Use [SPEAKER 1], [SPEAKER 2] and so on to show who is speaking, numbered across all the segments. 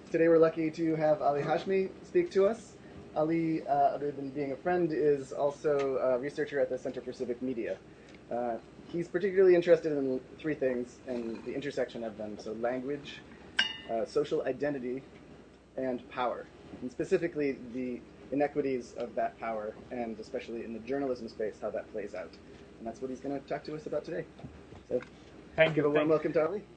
[SPEAKER 1] Today we're lucky to have Ali Hashmi speak to us. Ali, other than being a friend, is also a researcher at the Center for Civic Media. He's particularly interested in three things and the intersection of them, so language, social identity, and power, and specifically the inequities of that power, and especially in the journalism space, how that plays out. And that's what he's going to talk to us about today. So
[SPEAKER 2] Thank you.
[SPEAKER 1] give a warm welcome to Ali.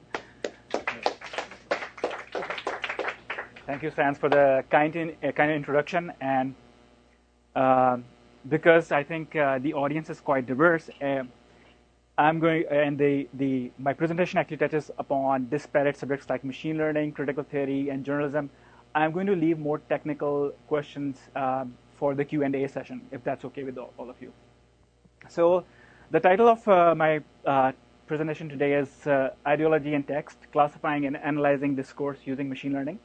[SPEAKER 2] Thank you, Sans, for the kind introduction. And because I think the audience is quite diverse, I'm going and my presentation actually touches upon disparate subjects like machine learning, critical theory, and journalism. I'm going to leave more technical questions for the Q&A session, if that's okay with all of you. So the title of my presentation today is Ideology in Text, Classifying and Analyzing Discourse Using Machine Learning.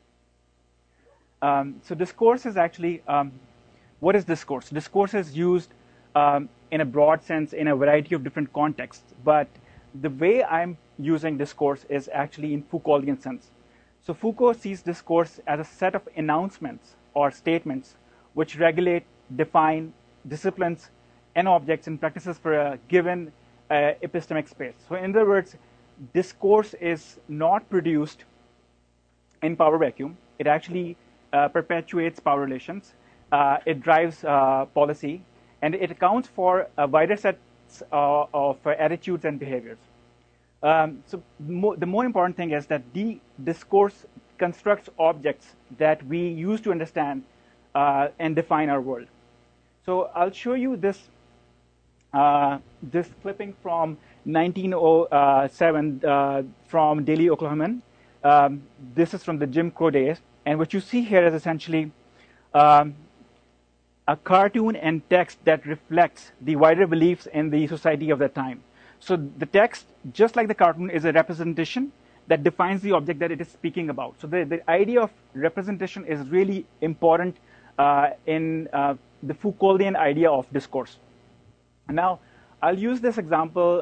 [SPEAKER 2] So discourse is actually, what is discourse? Discourse is used in a broad sense in a variety of different contexts, but the way I'm using discourse is actually in Foucauldian sense. So Foucault sees discourse as a set of announcements or statements which regulate, define disciplines and objects and practices for a given epistemic space. So in other words, discourse is not produced in power vacuum. It actually perpetuates power relations. It drives policy, and it accounts for a wider set of attitudes and behaviors. So the more important thing is that the discourse constructs objects that we use to understand and define our world. So I'll show you this this clipping from 1907 from Daily Oklahoman. This is from the Jim Crow days, and what you see here is essentially a cartoon and text that reflects the wider beliefs in the society of that time. So the text, just like the cartoon, is a representation that defines the object that it is speaking about. So the idea of representation is really important in the Foucauldian idea of discourse. Now, I'll use this example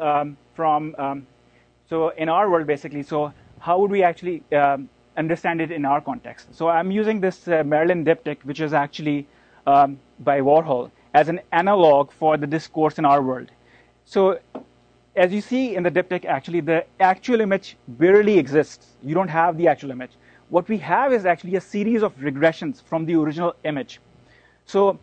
[SPEAKER 2] so in our world, basically, so how would we actually understand it in our context? So I'm using this Maryland diptych, which is actually by Warhol, as an analog for the discourse in our world. So as you see in the diptych, actually, the actual image barely exists. You don't have the actual image. What we have is actually a series of regressions from the original image. So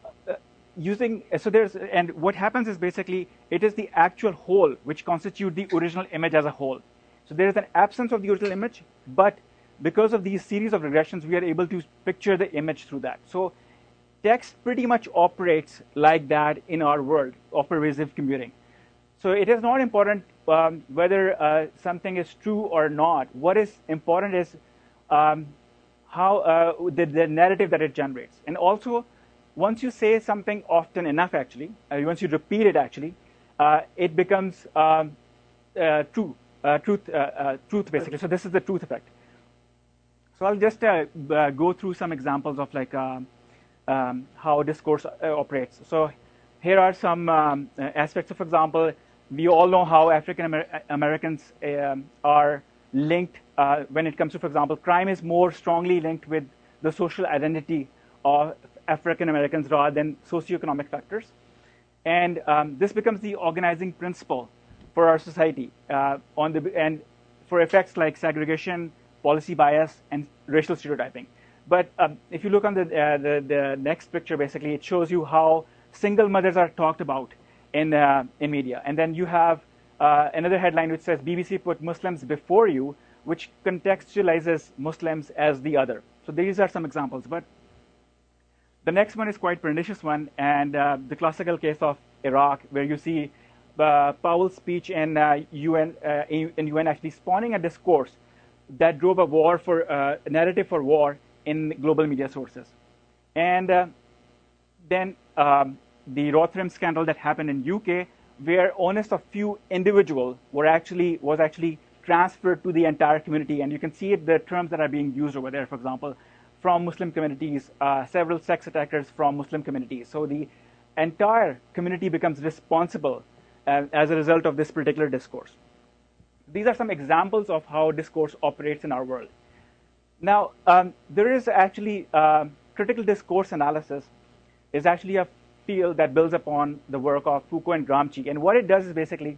[SPEAKER 2] and what happens is basically it is the actual whole which constitute the original image as a whole. So there is an absence of the original image, but because of these series of regressions, we are able to picture the image through that. So text pretty much operates like that in our world of pervasive computing. So it is not important whether something is true or not. What is important is how the narrative that it generates. And also, once you say something often enough, actually, once you repeat it, actually, it becomes truth, basically. So this is the truth effect. So I'll just go through some examples of like how discourse operates. So here are some aspects of example. We all know how African Americans are linked when it comes to, for example, crime is more strongly linked with the social identity of African Americans rather than socioeconomic factors. And this becomes the organizing principle for our society and for effects like segregation, policy bias, and racial stereotyping. But if you look on the next picture, basically, it shows you how single mothers are talked about in media. And then you have another headline which says, BBC put Muslims before you, which contextualizes Muslims as the other. So these are some examples. But the next one is quite pernicious one, and the classical case of Iraq, where you see Powell's speech in UN actually spawning a discourse that drove a narrative for war in global media sources. And then the Rotherham scandal that happened in UK, where onus of few individuals was actually transferred to the entire community. And you can see it, the terms that are being used over there, for example, from Muslim communities, several sex attackers from Muslim communities. So the entire community becomes responsible as a result of this particular discourse. These are some examples of how discourse operates in our world. Now, there is actually critical discourse analysis is actually a field that builds upon the work of Foucault and Gramsci. And what it does is basically,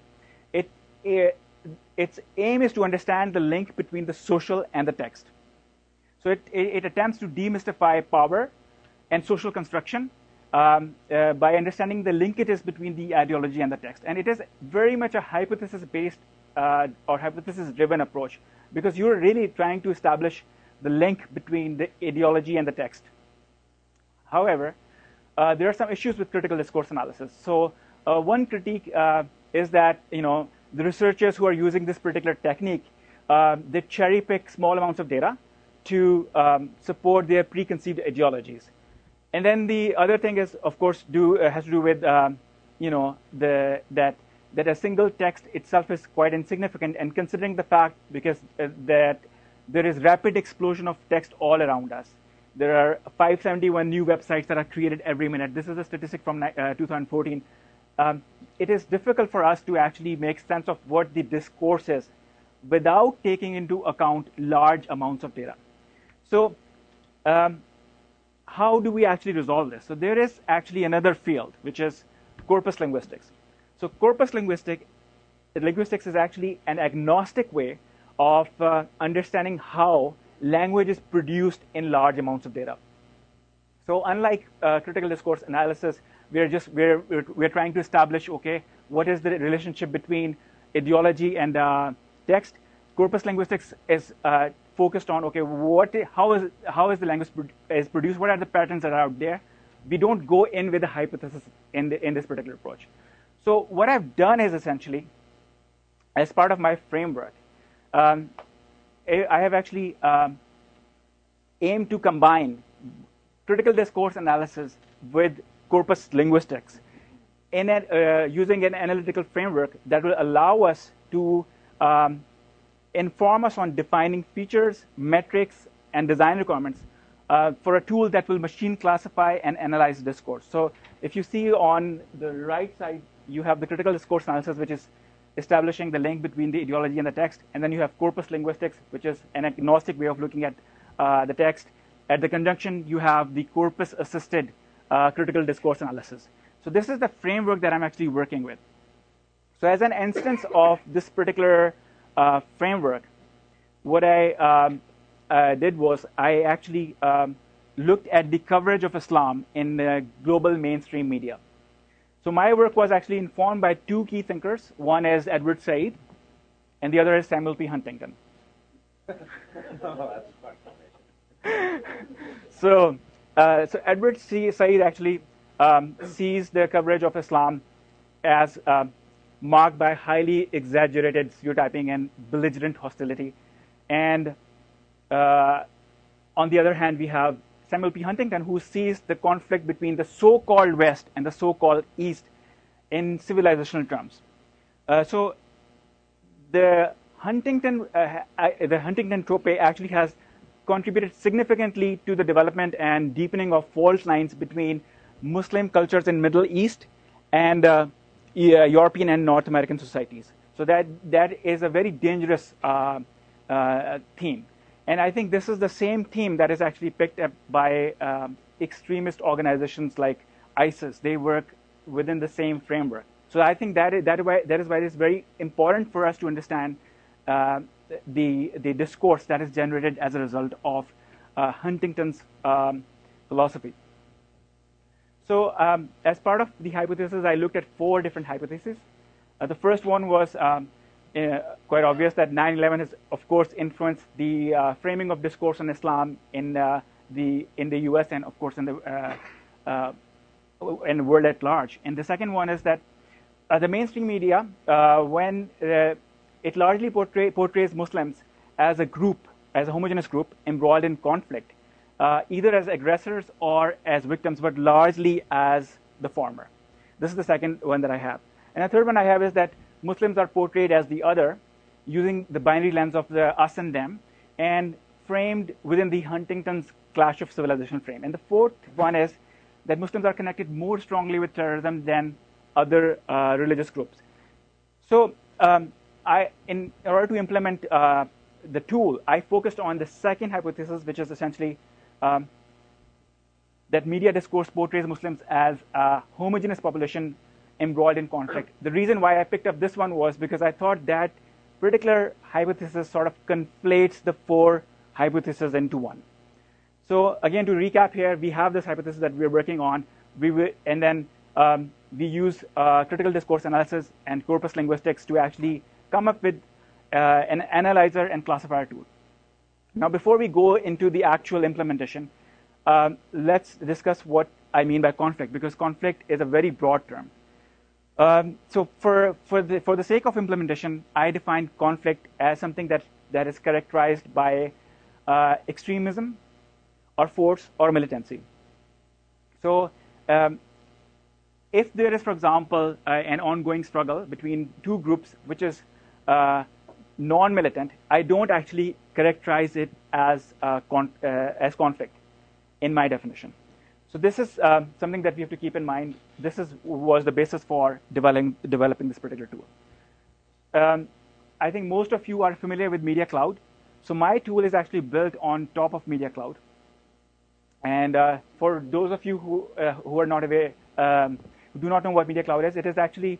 [SPEAKER 2] its aim is to understand the link between the social and the text. So it attempts to demystify power and social construction by understanding the linkages between the ideology and the text. And it is very much a hypothesis-based or hypothesis-driven approach, because you're really trying to establish the link between the ideology and the text. However, there are some issues with critical discourse analysis. So one critique is that the researchers who are using this particular technique, they cherry pick small amounts of data to support their preconceived ideologies. And then the other thing is, of course, has to do with that a single text itself is quite insignificant, and considering the fact that there is rapid explosion of text all around us. There are 571 new websites that are created every minute. This is a statistic from 2014. It is difficult for us to actually make sense of what the discourse is without taking into account large amounts of data. So how do we actually resolve this? So there is actually another field, which is corpus linguistics. So corpus linguistics is actually an agnostic way of understanding how language is produced in large amounts of data. So unlike critical discourse analysis, we're trying to establish, okay, what is the relationship between ideology and text. Corpus linguistics is focused on, okay, how is the language is produced? What are the patterns that are out there? We don't go in with a hypothesis in this particular approach. So what I've done is essentially, as part of my framework, I have actually aimed to combine critical discourse analysis with corpus linguistics in using an analytical framework that will allow us to inform us on defining features, metrics, and design requirements for a tool that will machine classify and analyze discourse. So if you see on the right side, you have the critical discourse analysis, which is establishing the link between the ideology and the text. And then you have corpus linguistics, which is an agnostic way of looking at the text. At the conjunction, you have the corpus-assisted critical discourse analysis. So this is the framework that I'm actually working with. So as an instance of this particular framework, what I did was I actually looked at the coverage of Islam in global mainstream media. So my work was actually informed by two key thinkers. One is Edward Said, and the other is Samuel P. Huntington. So Edward Said actually sees the coverage of Islam as marked by highly exaggerated stereotyping and belligerent hostility. And on the other hand, we have Samuel P. Huntington, who sees the conflict between the so-called West and the so-called East in civilizational terms. So the Huntington trope actually has contributed significantly to the development and deepening of fault lines between Muslim cultures in Middle East and European and North American societies. So that is a very dangerous theme. And I think this is the same theme that is actually picked up by extremist organizations like ISIS. They work within the same framework. So I think that is why it is very important for us to understand the discourse that is generated as a result of Huntington's philosophy. So as part of the hypothesis, I looked at 4 different hypotheses. The first one was quite obvious that 9/11 has, of course, influenced the framing of discourse on Islam in the U.S. and, of course, in the world at large. And the second one is that the mainstream media, when it largely portrays Muslims as a group, as a homogeneous group embroiled in conflict, either as aggressors or as victims, but largely as the former. This is the second one that I have. And the third one I have is that Muslims are portrayed as the other, using the binary lens of the us and them, and framed within the Huntington's clash of civilization frame. And the fourth one is that Muslims are connected more strongly with terrorism than other religious groups. So in order to implement the tool, I focused on the second hypothesis, which is essentially that media discourse portrays Muslims as a homogeneous population embroiled in conflict. The reason why I picked up this one was because I thought that particular hypothesis sort of conflates the four hypotheses into one. So again, to recap here, we have this hypothesis that we're working on, and then we use critical discourse analysis and corpus linguistics to actually come up with an analyzer and classifier tool. Now, before we go into the actual implementation, let's discuss what I mean by conflict, because conflict is a very broad term. So for the sake of implementation, I define conflict as something that is characterized by extremism or force or militancy. So if there is, for example, an ongoing struggle between two groups which is non-militant, I don't actually characterize it as conflict in my definition. So this is something that we have to keep in mind. This was the basis for developing this particular tool. I think most of you are familiar with Media Cloud. So my tool is actually built on top of Media Cloud. And for those of you who are not aware, who do not know what Media Cloud is, it is actually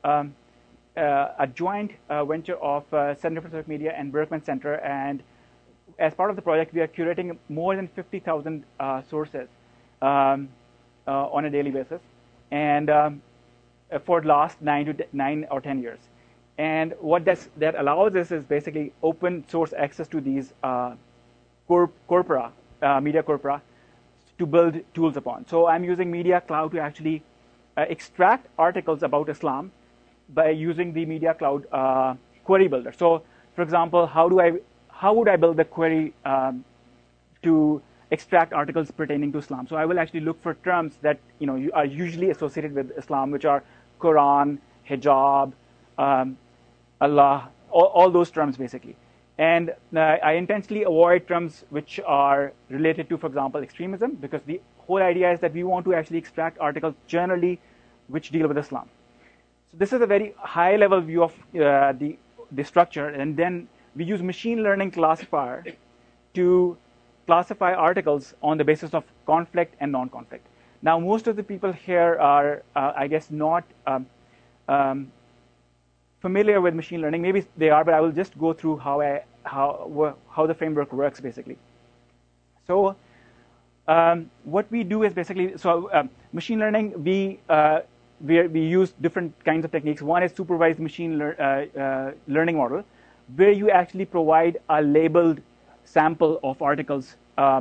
[SPEAKER 2] a joint venture of Center for Civic Media and Berkman Center. And as part of the project, we are curating more than 50,000 sources on a daily basis, and for the last 9 or 10 years. And what that allows us is basically open source access to these corpora, media corpora, to build tools upon. So I'm using Media Cloud to actually extract articles about Islam by using the Media Cloud query builder. So, for example, how would I build the query to extract articles pertaining to Islam? So I will actually look for terms that are usually associated with Islam, which are Quran, hijab, Allah, all those terms basically. And I intentionally avoid terms which are related to, for example, extremism, because the whole idea is that we want to actually extract articles generally which deal with Islam. So this is a very high-level view of the structure, and then we use machine learning classifier to classify articles on the basis of conflict and non-conflict. Now, most of the people here are, I guess, not familiar with machine learning. Maybe they are, but I will just go through how the framework works, basically. So what we do is basically, machine learning, we use different kinds of techniques. One is supervised machine learning model, where you actually provide a labeled sample of articles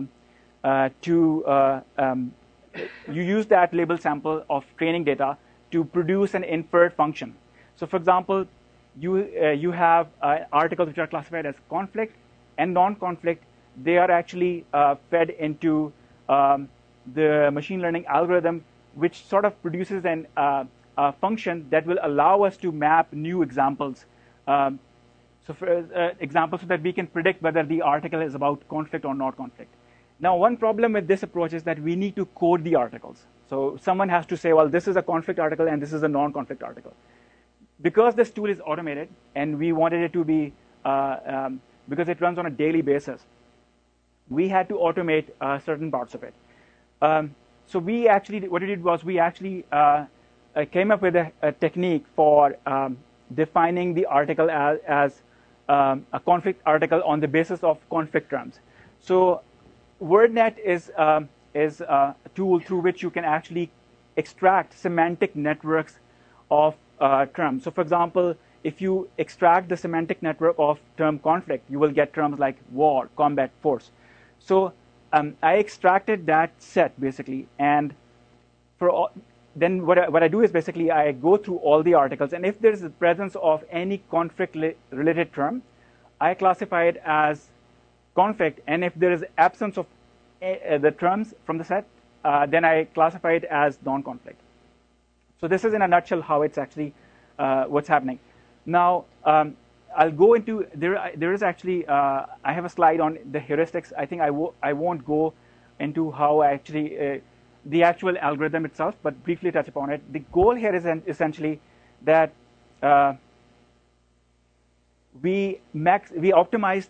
[SPEAKER 2] you use that labeled sample of training data to produce an inferred function. So, for example, you have articles which are classified as conflict and non-conflict. They are actually fed into the machine learning algorithm, which sort of produces a function that will allow us to map new examples. So for examples, so that we can predict whether the article is about conflict or not conflict. Now, one problem with this approach is that we need to code the articles. So someone has to say, well, this is a conflict article and this is a non-conflict article. Because this tool is automated and we wanted it to be, because it runs on a daily basis, we had to automate certain parts of it. So we actually, what we did was we actually came up with a technique for defining the article as a conflict article on the basis of conflict terms. So WordNet is a tool through which you can actually extract semantic networks of terms. So for example, if you extract the semantic network of term conflict, you will get terms like war, combat, force. So I extracted that set basically, and then what I do is basically I go through all the articles, and if there is the presence of any conflict-related term, I classify it as conflict, and if there is absence of the terms from the set, then I classify it as non-conflict. So this is in a nutshell how it's actually what's happening. Now, I'll go into, there is actually, I have a slide on the heuristics. I think I won't go into how actually, the actual algorithm itself, but briefly touch upon it. The goal here is essentially that we optimize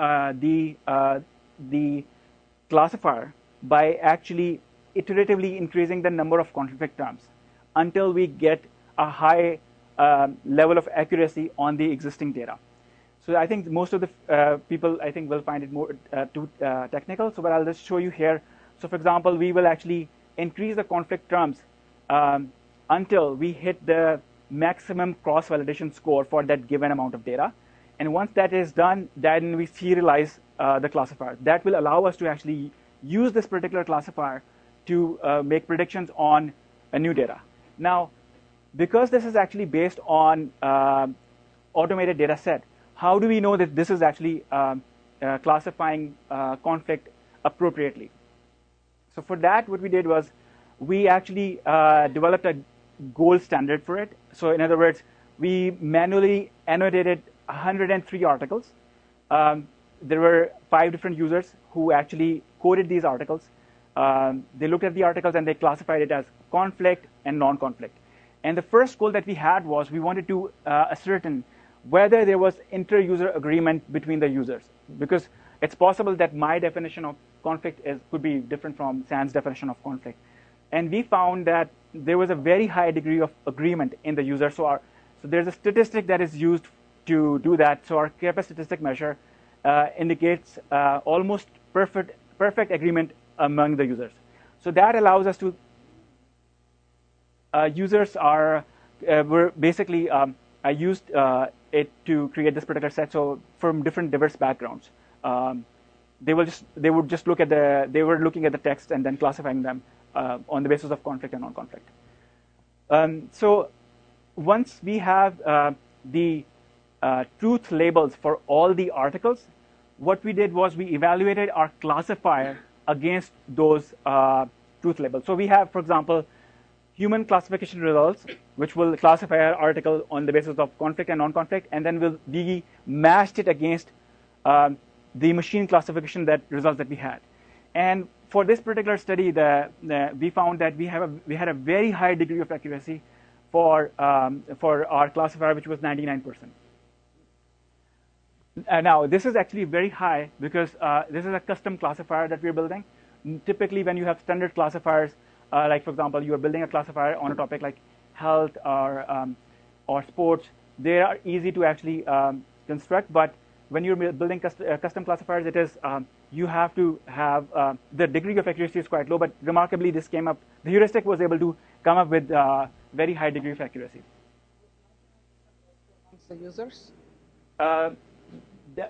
[SPEAKER 2] the classifier by actually iteratively increasing the number of conflict terms until we get a high level of accuracy on the existing data. So I think most of the people, I think, will find it more too technical. So, but I'll just show you here. So, for example, we will actually increase the conflict terms until we hit the maximum cross-validation score for that given amount of data. And once that is done, then we serialize the classifier. That will allow us to actually use this particular classifier to make predictions on a new data. Now, because this is actually based on automated data set, how do we know that this is actually classifying conflict appropriately? So for that, what we did was we actually developed a gold standard for it. So in other words, we manually annotated 103 articles. There were 5 different users who actually coded these articles. They looked at the articles and they classified it as conflict and non-conflict. And the first goal that we had was we wanted to ascertain whether there was inter-user agreement between the users, because it's possible that my definition of conflict could be different from San's definition of conflict. And we found that there was a very high degree of agreement in the user. So there's a statistic that is used to do that. So our Kappa statistic measure indicates almost perfect agreement among the users. So that allows us to users were basically I used it to create this particular set. So from different diverse backgrounds, they would just look at they were looking at the text and then classifying them on the basis of conflict and non-conflict. So once we have the truth labels for all the articles, what we did was we evaluated our classifier against those truth labels. So we have, for example, human classification results, which will classify our article on the basis of conflict and non-conflict, and then we matched it against the machine classification results that we had. And for this particular study, we found that we had a very high degree of accuracy for our classifier, which was 99%. Now, this is actually very high because this is a custom classifier that we're building. Typically, when you have standard classifiers, like for example, you are building a classifier on a topic like health or sports, they are easy to actually construct. But when you're building custom classifiers, it is you have to have the degree of accuracy is quite low. But remarkably, this came up. The heuristic was able to come up with very high degree of accuracy.
[SPEAKER 3] The users.
[SPEAKER 2] That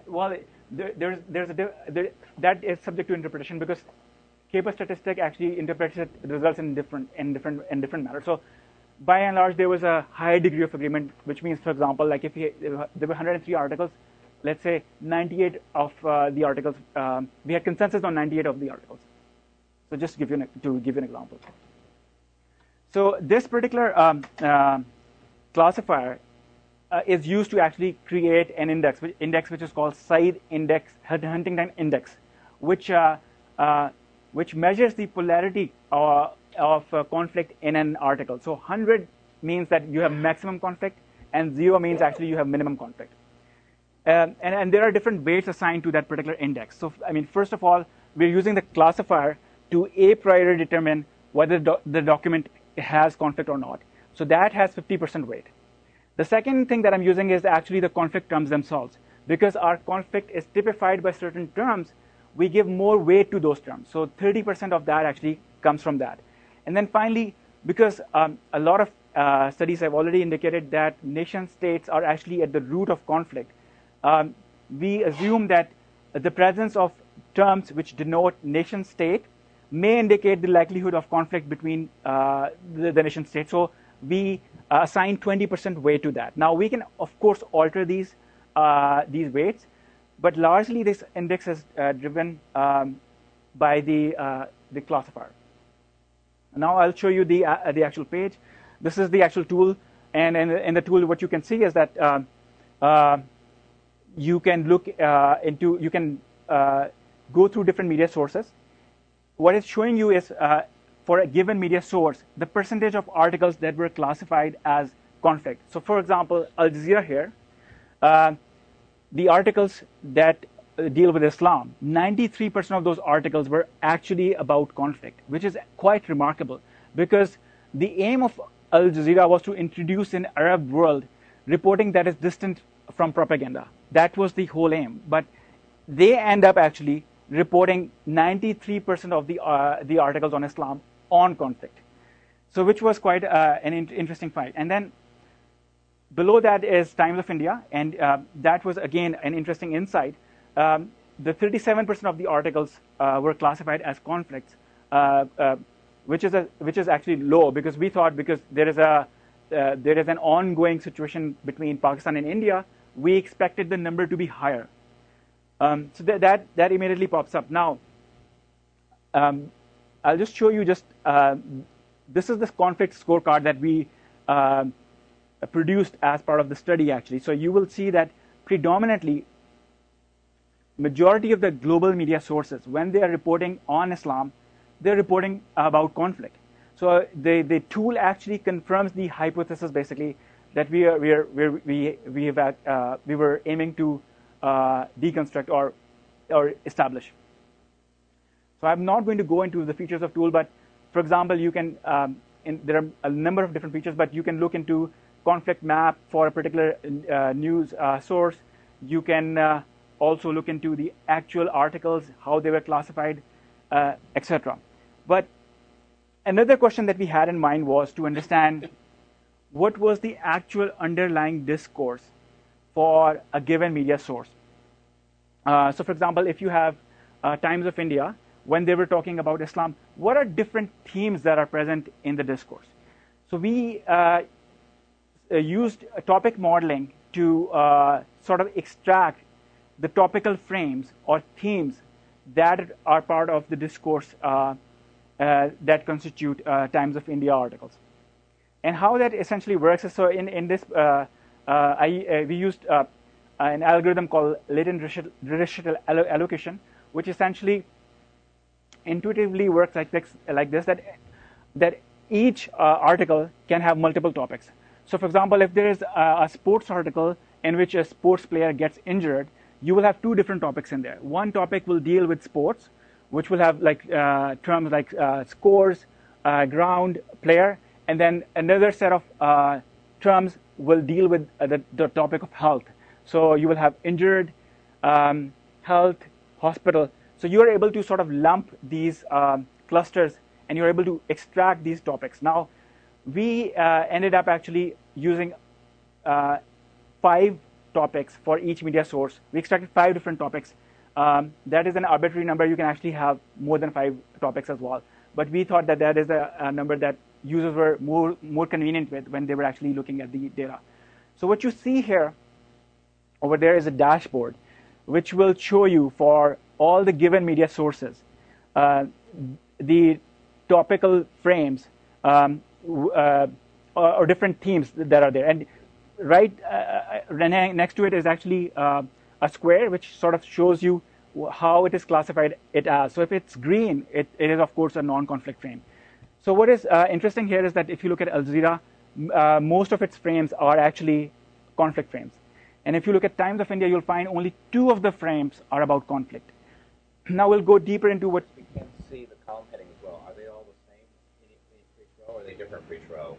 [SPEAKER 2] is subject to interpretation because Kappa statistic actually interprets the results in different manner. So by and large, there was a high degree of agreement, which means, for example, like if there were 103 articles, let's say 98 of the articles, we had consensus on 98 of the articles. So just to give you an example. So this particular classifier is used to actually create an index which is called Scythe Index, Huntington Index, which measures the polarity of conflict in an article. So 100 means that you have maximum conflict, and 0 means actually you have minimum conflict. And there are different weights assigned to that particular index. So I mean, first of all, we're using the classifier to a priori determine whether the document has conflict or not. So that has 50% weight. The second thing that I'm using is actually the conflict terms themselves. Because our conflict is typified by certain terms, we give more weight to those terms. So 30% of that actually comes from that. And then finally, because a lot of studies have already indicated that nation states are actually at the root of conflict, we assume that the presence of terms which denote nation state may indicate the likelihood of conflict between the nation states. So we assign 20% weight to that. Now we can, of course, alter these weights, but largely this index is driven by the classifier. Now I'll show you the actual page. This is the actual tool, and in the tool, what you can see is that you can look you can go through different media sources. What it's showing you is for a given media source, the percentage of articles that were classified as conflict. So for example, Al Jazeera here, the articles that deal with Islam, 93% of those articles were actually about conflict, which is quite remarkable because the aim of Al Jazeera was to introduce an Arab world reporting that is distant from propaganda. That was the whole aim. But they end up actually reporting 93% of the articles on Islam on conflict. So which was quite an interesting fight. And then below that is Times of India, and that was again an interesting insight. The 37% of the articles were classified as conflicts, which is actually low because we thought because there is an ongoing situation between Pakistan and India, we expected the number to be higher. So that immediately pops up. Now, I'll just show you this is the conflict scorecard that we produced as part of the study actually. So you will see that predominantly majority of the global media sources, when they are reporting on Islam, they're reporting about conflict. So the tool actually confirms the hypothesis basically that we were aiming to deconstruct or establish. So I'm not going to go into the features of tool, but for example, you can there are a number of different features, but you can look into conflict map for a particular news source. You can also look into the actual articles, how they were classified, etc. But another question that we had in mind was to understand what was the actual underlying discourse for a given media source. So for example, if you have Times of India, when they were talking about Islam, what are different themes that are present in the discourse? So we used topic modeling to sort of extract the topical frames or themes that are part of the discourse that constitute Times of India articles. And how that essentially works is, so in this, we used an algorithm called latent racial allocation, which essentially intuitively works like this, that each article can have multiple topics. So for example, if there is a sports article in which a sports player gets injured, you will have two different topics in there. One topic will deal with sports, which will have like terms like scores, ground, player, and then another set of terms will deal with the topic of health. So you will have injured, health, hospital. So you are able to sort of lump these clusters, and you're able to extract these topics. Now, we ended up actually using 5 topics for each media source. We extracted 5 different topics. That is an arbitrary number. You can actually have more than 5 topics as well. But we thought that that is a number that users were more convenient with when they were actually looking at the data. So what you see here over there is a dashboard, which will show you for all the given media sources the topical frames or different themes that are there. And right next to it is actually a square, which sort of shows you how it is classified it as. So if it's green, it is of course a non-conflict frame. So what is interesting here is that if you look at Al Jazeera, most of its frames are actually conflict frames. And if you look at Times of India, you'll find only 2 of the frames are about conflict. Now we'll go deeper into what...
[SPEAKER 3] You can see the column heading as well. Are they all the same in each row, or are they different for each row?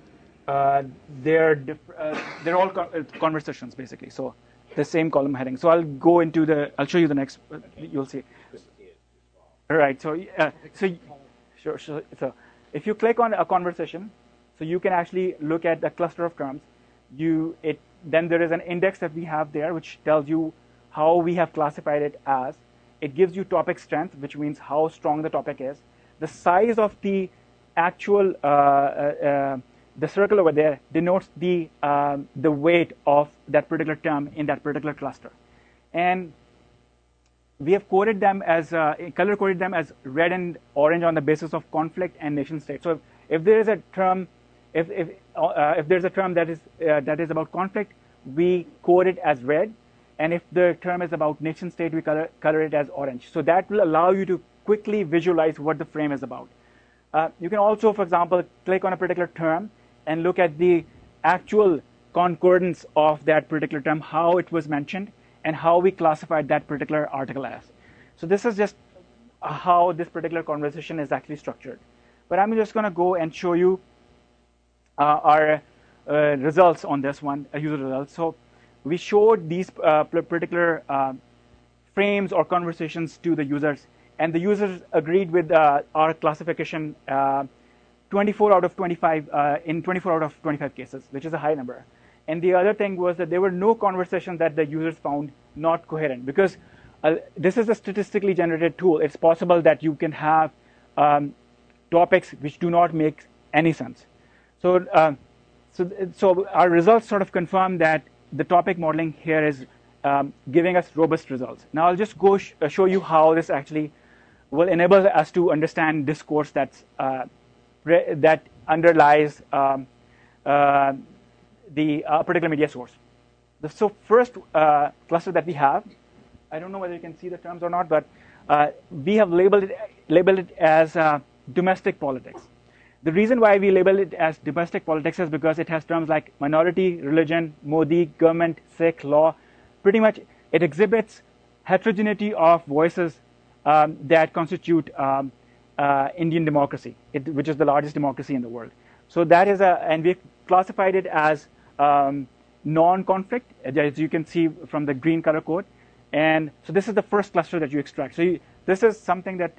[SPEAKER 2] They're all conversations, basically. So the same column heading. So I'll go into the... I'll show you the next... You'll see. All right. So, sure. So if you click on a conversation, so you can actually look at the cluster of terms. Then there is an index that we have there, which tells you how we have classified it as. It gives you topic strength, which means how strong the topic is. The size of the actual, the circle over there denotes the weight of that particular term in that particular cluster. And we have coded them as, color coded them as red and orange on the basis of conflict and nation state. So if there is a term, if there's a term that is about conflict, we code it as red. And if the term is about nation state, we color it as orange. So that will allow you to quickly visualize what the frame is about. You can also, for example, click on a particular term and look at the actual concordance of that particular term, how it was mentioned, and how we classified that particular article as. So this is just how this particular conversation is actually structured. But I'm just going to go and show you our results on this one, user results. So we showed these particular frames or conversations to the users, and the users agreed with our classification 24 out of 25 in 24 out of 25 cases, which is a high number. And the other thing was that there were no conversations that the users found not coherent, because this is a statistically generated tool. It's possible that you can have topics which do not make any sense. So our results sort of confirm that the topic modeling here is giving us robust results. Now I'll just go show you how this actually will enable us to understand discourse that underlies the particular media source. So first cluster that we have, I don't know whether you can see the terms or not, but we have labeled it as domestic politics. The reason why we label it as domestic politics is because it has terms like minority, religion, Modi, government, Sikh, law. Pretty much it exhibits heterogeneity of voices that constitute Indian democracy, which is the largest democracy in the world. So that is and we've classified it as non-conflict, as you can see from the green color code. And so this is the first cluster that you extract. So this is something that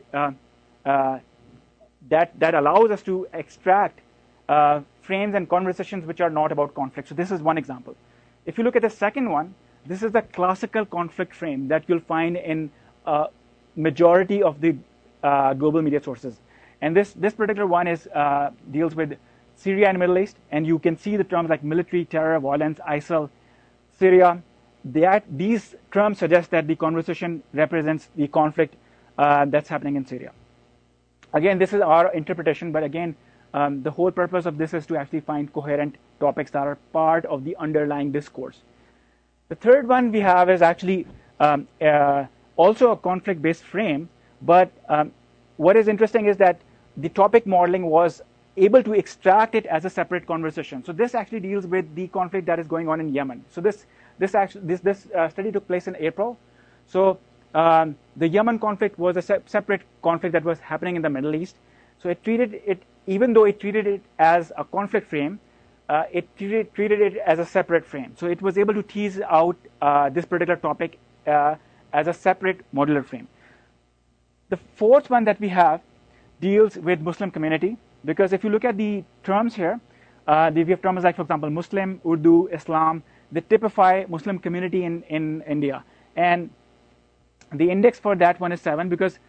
[SPEAKER 2] that allows us to extract frames and conversations which are not about conflict. So this is one example. If you look at the second one, this is the classical conflict frame that you'll find in majority of the global media sources. And this particular one deals with Syria and Middle East, and you can see the terms like military, terror, violence, ISIL, Syria. These terms suggest that the conversation represents the conflict that's happening in Syria. Again, this is our interpretation, but again, the whole purpose of this is to actually find coherent topics that are part of the underlying discourse. The third one we have is actually also a conflict-based frame, but what is interesting is that the topic modeling was able to extract it as a separate conversation. So this actually deals with the conflict that is going on in Yemen. So this study took place in April. So the Yemen conflict was a separate conflict that was happening in the Middle East. So it treated it, even though it treated it as a conflict frame, it treated it as a separate frame. So it was able to tease out this particular topic as a separate modular frame. The fourth one that we have deals with Muslim community, because if you look at the terms here, we have terms like, for example, Muslim, Urdu, Islam. They typify Muslim community in India. And the index for that one is 7, because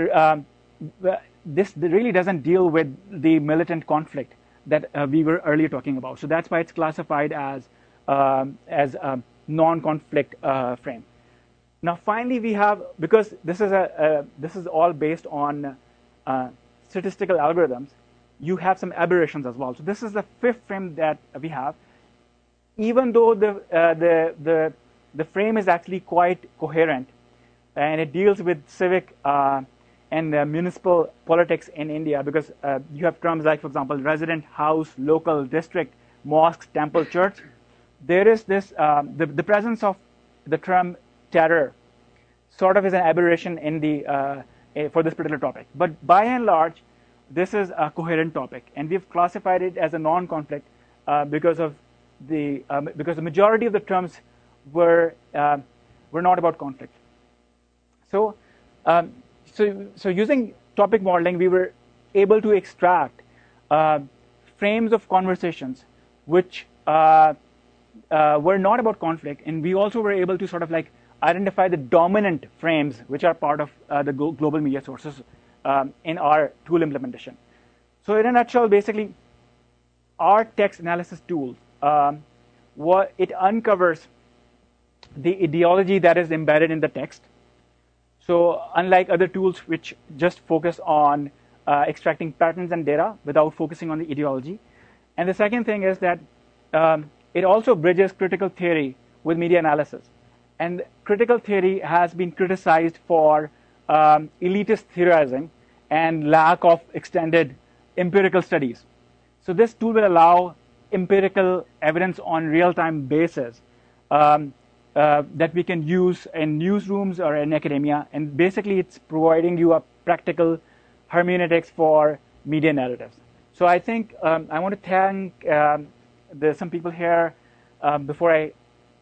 [SPEAKER 2] this really doesn't deal with the militant conflict that we were earlier talking about. So that's why it's classified as a non-conflict frame. Now, finally, we have, because this is all based on statistical algorithms, you have some aberrations as well. So this is the fifth frame that we have. Even though the frame is actually quite coherent, and it deals with civic and municipal politics in India, because you have terms like, for example, resident, house, local, district, mosque, temple, church. There is this the presence of the term terror sort of is an aberration in the for this particular topic. But by and large, this is a coherent topic, and we've classified it as a non-conflict because the majority of the terms were not about conflict. So using topic modeling, we were able to extract frames of conversations which were not about conflict, and we also were able to sort of like identify the dominant frames which are part of the global media sources in our tool implementation. So in a nutshell, basically, our text analysis tool, it uncovers the ideology that is embedded in the text. So unlike other tools which just focus on extracting patterns and data without focusing on the ideology. And the second thing is that it also bridges critical theory with media analysis. And critical theory has been criticized for elitist theorizing and lack of extended empirical studies. So this tool will allow empirical evidence on real-time basis that we can use in newsrooms or in academia. And basically, it's providing you a practical hermeneutics for media narratives. So I think I want to thank there's some people here before I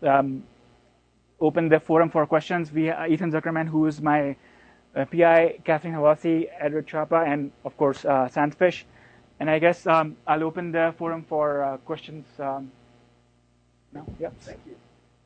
[SPEAKER 2] open the forum for questions. We Ethan Zuckerman, who is my PI, Kathleen Havasi, Edward Chapa, and of course Sandfish. And I guess I'll open the forum for questions now. Yeah.
[SPEAKER 1] Thank you.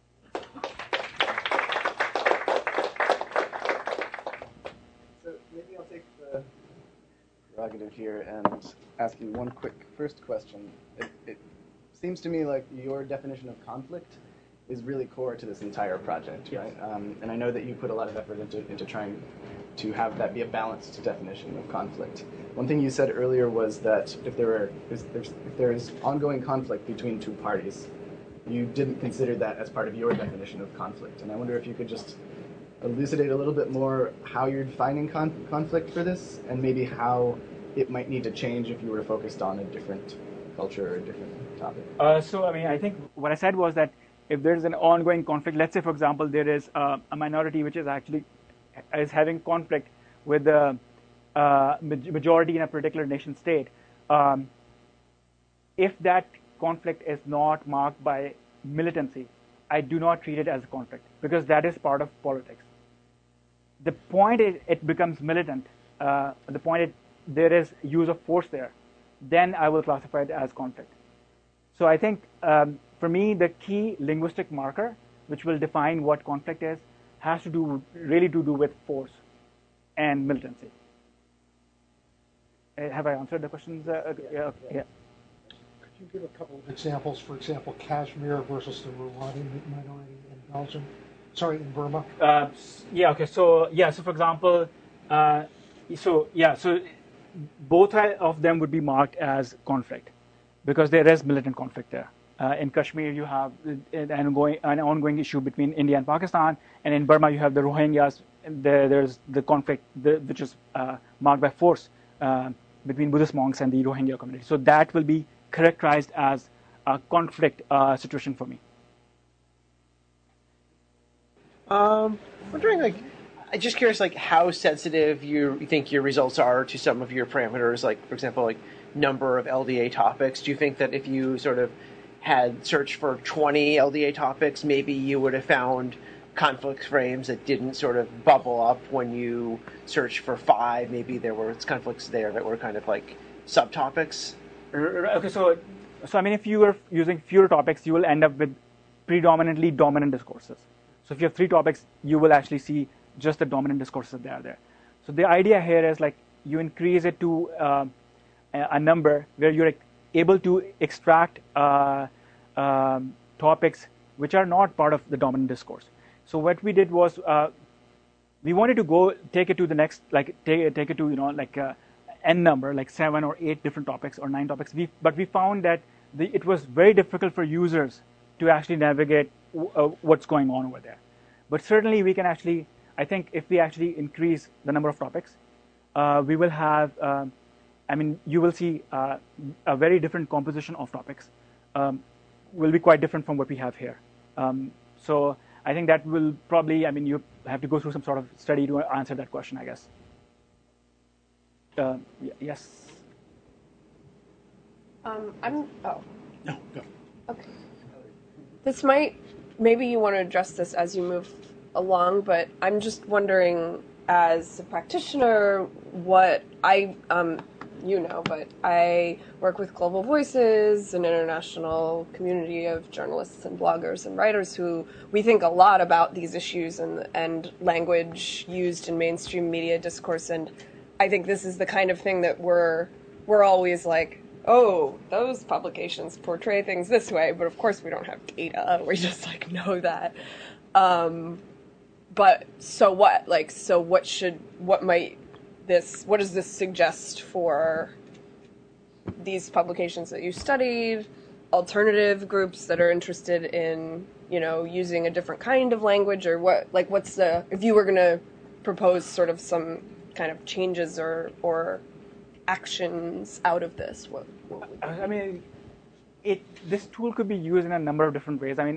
[SPEAKER 1] So maybe I'll take the prerogative here and ask you one quick first question. It seems to me like your definition of conflict is really core to this entire project,
[SPEAKER 2] Yes.
[SPEAKER 1] right? And I know that you put a lot of effort into trying to have that be a balanced definition of conflict. One thing you said earlier was that if there is ongoing conflict between two parties, you didn't consider that as part of your definition of conflict. And I wonder if you could just elucidate a little bit more how you're defining conflict for this, and maybe how it might need to change if you were focused on a different culture or a different topic.
[SPEAKER 2] So, I mean, I think what I said was that if there's an ongoing conflict, let's say, for example, there is a minority which is actually having conflict with the majority in a particular nation state, if that conflict is not marked by militancy, I do not treat it as a conflict, because that is part of politics. The point it becomes militant, the point there is use of force there, then I will classify it as conflict. So I think, for me, the key linguistic marker which will define what conflict is has to do with force and militancy. Have I answered the questions? Yeah.
[SPEAKER 4] Could you give a couple of examples? For example, Kashmir versus the Rwandyan minority in Burma.
[SPEAKER 2] Okay. So for example, so both of them would be marked as conflict, because there is militant conflict there. In Kashmir, you have an ongoing issue between India and Pakistan, and in Burma, you have the Rohingyas. There's the conflict which is marked by force between Buddhist monks and the Rohingya community. So that will be characterized as a conflict situation for me.
[SPEAKER 5] Wondering, I'm just curious, how sensitive you think your results are to some of your parameters, for example, number of LDA topics. Do you think that if you sort of had searched for 20 LDA topics, maybe you would have found conflict frames that didn't sort of bubble up when you searched for 5? Maybe there were conflicts there that were kind of like subtopics?
[SPEAKER 2] Okay, so I mean, if you are using fewer topics, you will end up with predominantly dominant discourses. So if you have 3 topics, you will actually see just the dominant discourses that are there. So the idea here is you increase it to a number where you're able to extract topics which are not part of the dominant discourse. So what we did was we wanted to take it to the next, take it to n number, 7 or 8 different topics or 9 topics. But we found that it was very difficult for users to actually navigate what's going on over there. But certainly we can actually, I think if we actually increase the number of topics, we will have, you will see a very different composition of topics. Will be quite different from what we have here. So I think that will probably, you have to go through some sort of study to answer that question, I guess. Yes?
[SPEAKER 6] No,
[SPEAKER 4] go.
[SPEAKER 6] Okay. This maybe you want to address this as you move along, but I'm just wondering, as a practitioner, what but I work with Global Voices, an international community of journalists and bloggers and writers who we think a lot about these issues and language used in mainstream media discourse. And I think this is the kind of thing that we're always oh, those publications portray things this way, but of course we don't have data. We just know that. But so what? What does this suggest for these publications that you studied, alternative groups that are interested in, using a different kind of language, or what's if you were going to propose sort of some kind of changes or actions out of this, what would
[SPEAKER 2] this tool could be used in a number of different ways.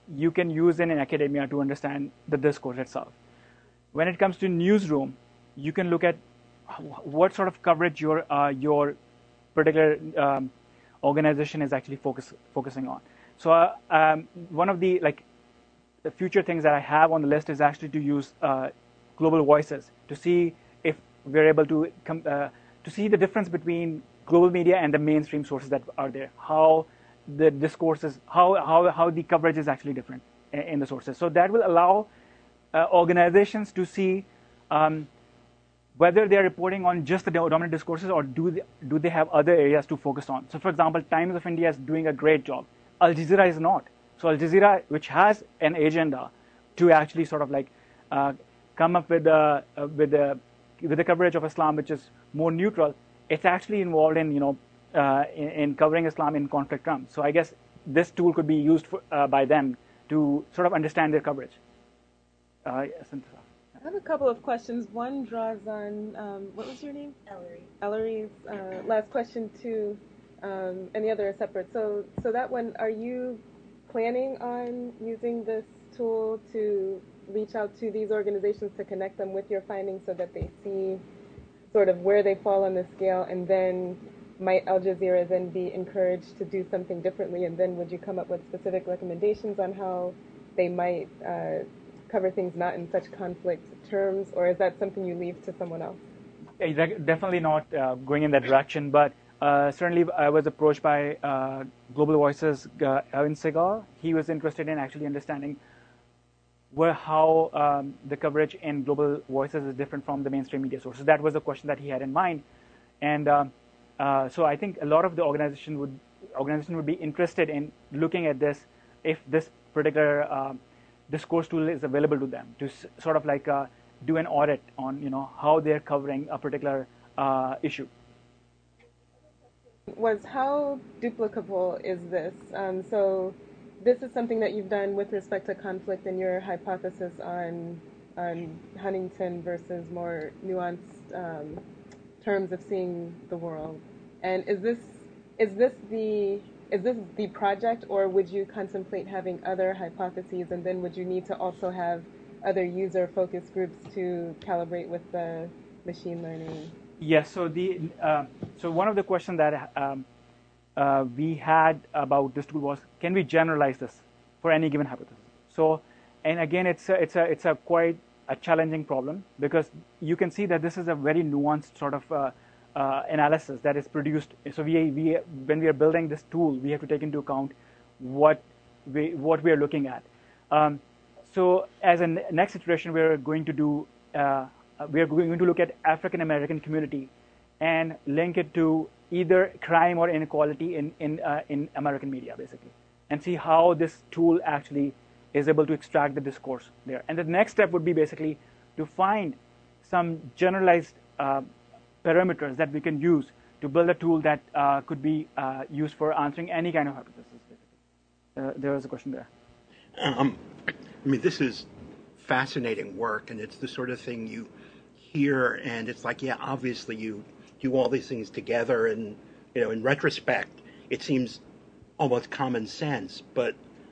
[SPEAKER 2] you can use in academia to understand the discourse itself. When it comes to newsroom, you can look at what sort of coverage your particular organization is actually focusing on. So one of the future things that I have on the list is actually to use global voices to see if we're able to see the difference between global media and the mainstream sources that are there. How the discourses, how the coverage is actually different in the sources. So that will allow organizations to see whether they are reporting on just the dominant discourses or do they have other areas to focus on. So for example, Times of India is doing a great job. Al Jazeera is not. So Al Jazeera, which has an agenda to actually sort of come up with the coverage of Islam, which is more neutral, it's actually involved in in covering Islam in conflict terms. So I guess this tool could be used by them to sort of understand their coverage. Yes,
[SPEAKER 7] I have a couple of questions. One draws on, what was your name?
[SPEAKER 8] Ellery.
[SPEAKER 7] Ellery's last question too, and the other are separate. So that one, are you planning on using this tool to reach out to these organizations to connect them with your findings so that they see sort of where they fall on the scale, and then might Al Jazeera then be encouraged to do something differently, and then would you come up with specific recommendations on how they might cover things not in such conflict terms, or is that something you leave to someone else?
[SPEAKER 2] Definitely not going in that direction, but certainly I was approached by Global Voices, Evan Segal. He was interested in actually understanding how the coverage in Global Voices is different from the mainstream media sources. That was the question that he had in mind, and so I think a lot of the organization would be interested in looking at this if this particular discourse tool is available to them to sort of do an audit on how they're covering a particular issue.
[SPEAKER 7] Was how duplicable is this? So this is something that you've done with respect to conflict and your hypothesis on Huntington versus more nuanced terms of seeing the world. And is this the project, or would you contemplate having other hypotheses, and then would you need to also have other user focus groups to calibrate with the machine learning?
[SPEAKER 2] Yes. So so one of the questions that we had about this tool was, can we generalize this for any given hypothesis? So, and again, it's a quite a challenging problem, because you can see that this is a very nuanced sort of analysis that is produced. So when we are building this tool, we have to take into account what we are looking at. So as a next iteration, we are going to look at African American community and link it to either crime or inequality in American media, basically, and see how this tool actually is able to extract the discourse there. And the next step would be basically to find some generalized parameters that we can use to build a tool that could be used for answering any kind of hypothesis, basically. There was a question there.
[SPEAKER 9] I mean, this is fascinating work, and it's the sort of thing you hear, and it's like, yeah, obviously you do all these things together, and in retrospect, it seems almost common sense. But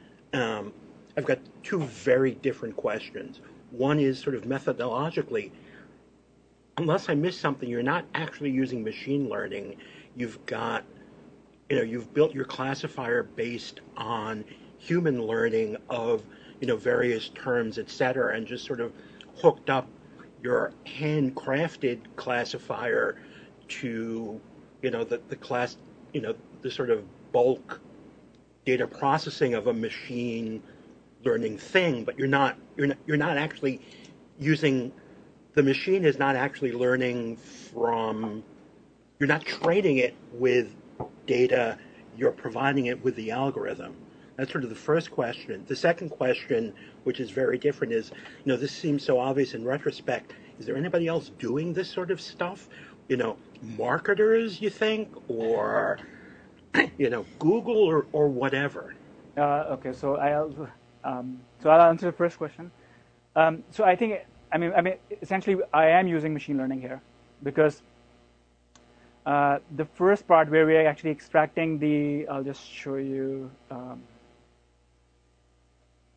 [SPEAKER 9] I've got two very different questions. One is sort of methodologically, unless I missed something, you're not actually using machine learning. You've got, you've built your classifier based on human learning of, various terms, et cetera, and just sort of hooked up your handcrafted classifier to, the class, the sort of bulk data processing of a machine learning thing, but you're not actually using, the machine is not actually learning from, you're not training it with data, you're providing it with the algorithm. That's sort of the first question. The second question, which is very different, is, this seems so obvious in retrospect. Is there anybody else doing this sort of stuff? Marketers, you think, or, Google or whatever?
[SPEAKER 2] Okay, so I'll answer the first question. So I think, essentially, I am using machine learning here, because the first part where we are actually extracting I'll just show you.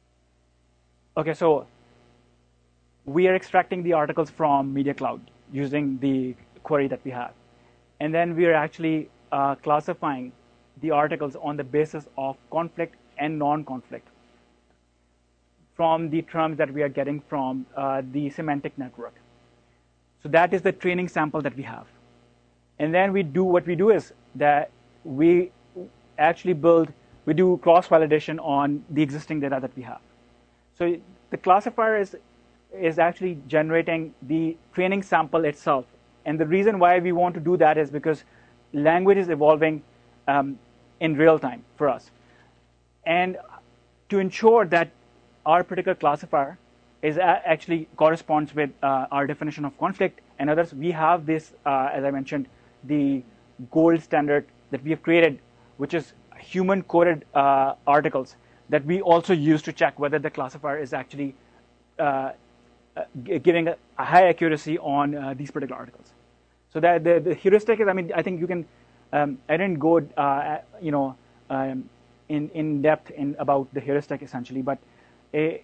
[SPEAKER 2] Okay, so we are extracting the articles from Media Cloud using the query that we have. And then we are actually classifying the articles on the basis of conflict and non-conflict from the terms that we are getting from the semantic network. So that is the training sample that we have. And then what we do is that we actually we do cross-validation on the existing data that we have. So the classifier is actually generating the training sample itself. And the reason why we want to do that is because language is evolving in real time for us. And to ensure that our particular classifier actually corresponds with our definition of conflict and others, we have this, as I mentioned, the gold standard that we have created, which is human-coded articles that we also use to check whether the classifier is actually giving a high accuracy on these particular articles. So that the heuristic is, I think you can. I didn't go, in depth about the heuristic essentially, but it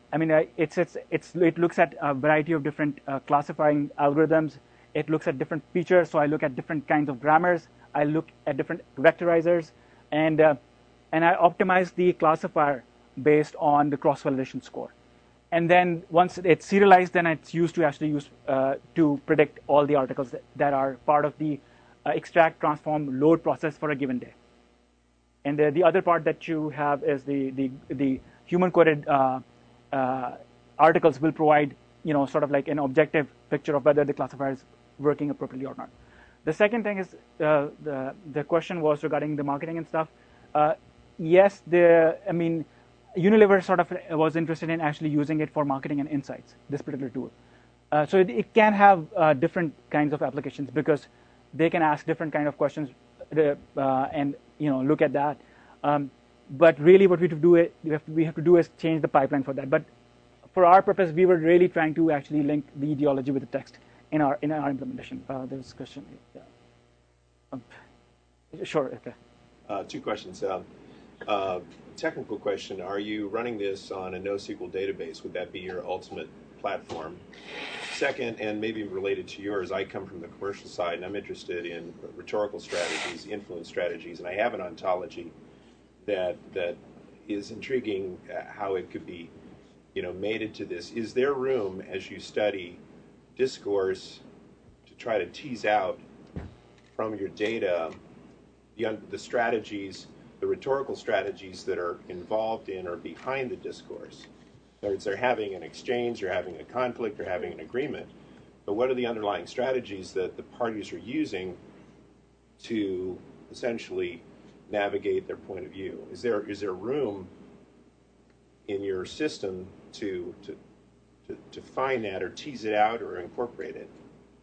[SPEAKER 2] looks at a variety of different classifying algorithms. It looks at different features. So I look at different kinds of grammars. I look at different vectorizers, and I optimize the classifier based on the cross-validation score. And then once it's serialized, then it's used to actually to predict all the articles that are part of the extract, transform, load process for a given day. And the other part that you have is the human-coded articles will provide, sort of like an objective picture of whether the classifier is working appropriately or not. The second thing is the question was regarding the marketing and stuff. Yes, Unilever sort of was interested in actually using it for marketing and insights, this particular tool. So it can have different kinds of applications because they can ask different kind of questions and look at that. But really what we have to do is change the pipeline for that. But for our purpose, we were really trying to actually link the ideology with the text in our implementation. There's a question. Yeah. Sure. Okay.
[SPEAKER 8] Two questions. Technical question: are you running this on a NoSQL database? Would that be your ultimate platform? Second, and maybe related to yours, I come from the commercial side, and I'm interested in rhetorical strategies, influence strategies, and I have an ontology that is intriguing. How it could be, mated to this. Is there room as you study discourse to try to tease out from your data the strategies, the rhetorical strategies that are involved in or behind the discourse? In other words, they're having an exchange, they're having a conflict, they're having an agreement, but what are the underlying strategies that the parties are using to essentially navigate their point of view? Is there room in your system to find that or tease it out or incorporate it?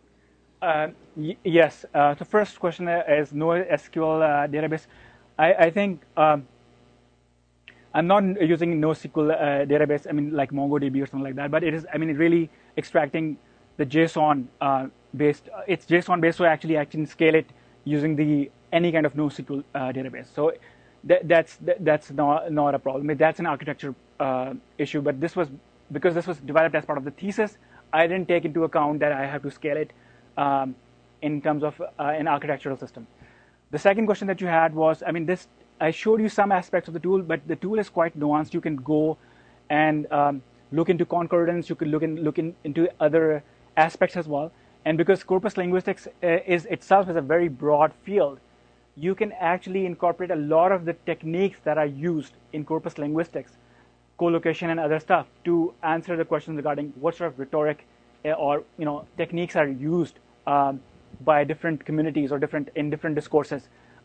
[SPEAKER 2] Yes. The first question is NoSQL database. I think I'm not using NoSQL database. Like MongoDB or something like that. But it is. Really extracting the JSON based. It's JSON based, so actually I can scale it using any kind of NoSQL database. So that's not a problem. That's an architecture issue. But because this was developed as part of the thesis, I didn't take into account that I have to scale it in terms of an architectural system. The second question that you had was, I showed you some aspects of the tool, but the tool is quite nuanced. You can go and look into concordance. You can look into other aspects as well. And because corpus linguistics is a very broad field, you can actually incorporate a lot of the techniques that are used in corpus linguistics, collocation and other stuff, to answer the questions regarding what sort of rhetoric or techniques are used by different communities or in different discourses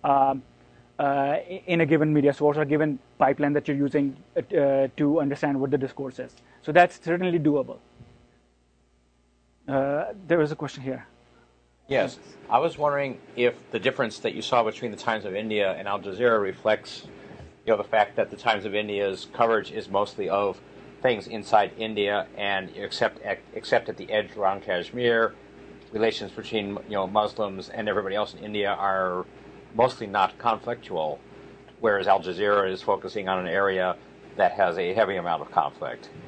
[SPEAKER 2] in a given media source or given pipeline that you're using to understand what the discourse is. So that's certainly doable. There was a question here.
[SPEAKER 3] Yes. I was wondering if the difference that you saw between the Times of India and Al Jazeera reflects the fact that the Times of India's coverage is mostly of things inside India, and except at the edge around Kashmir, relations between Muslims and everybody else in India are mostly not conflictual, whereas Al Jazeera is focusing on an area that has a heavy amount of conflict.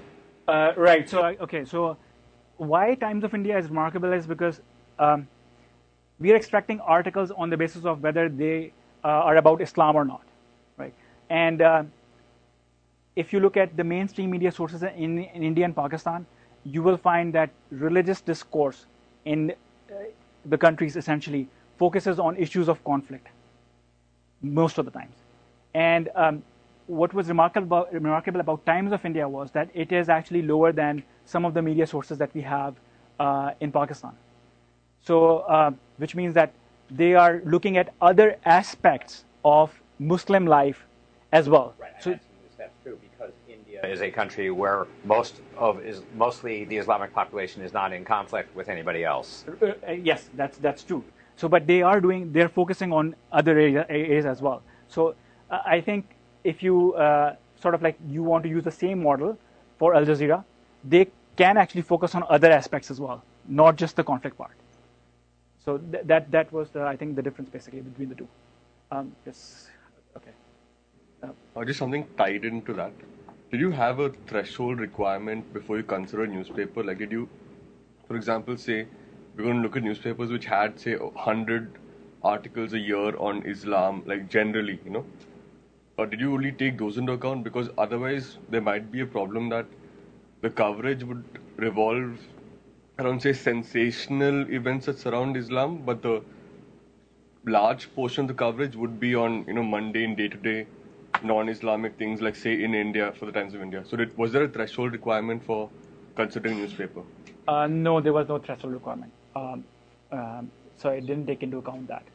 [SPEAKER 2] Right. So okay. So why Times of India is remarkable is because we are extracting articles on the basis of whether they are about Islam or not, right? And if you look at the mainstream media sources in India and Pakistan, you will find that religious discourse in the countries essentially focuses on issues of conflict most of the times. And what was remarkable about Times of India was that it is actually lower than some of the media sources that we have in Pakistan. So, which means that they are looking at other aspects of Muslim life as well.
[SPEAKER 3] Right.
[SPEAKER 2] So,
[SPEAKER 3] That's true because India is a country where mostly the Islamic population is not in conflict with anybody else.
[SPEAKER 2] yes, that's true. So, but they're focusing on other areas as well. So, I think if you sort of like you want to use the same model for Al Jazeera, they can actually focus on other aspects as well, not just the conflict part. So that was I think the difference basically between the two. Yes. Okay.
[SPEAKER 10] Or just something tied into that. Did you have a threshold requirement before you consider a newspaper? Like, did you, for example, say we're going to look at newspapers which had, say, 100 articles a year on Islam, like generally, or did you only take those into account? Because otherwise, there might be a problem that the coverage would revolve around, say, sensational events that surround Islam, but the large portion of the coverage would be on, mundane, day-to-day, non-Islamic things, like, say, in India, for the Times of India. So was there a threshold requirement for considering newspaper?
[SPEAKER 2] No, there was no threshold requirement. So it didn't take into account that.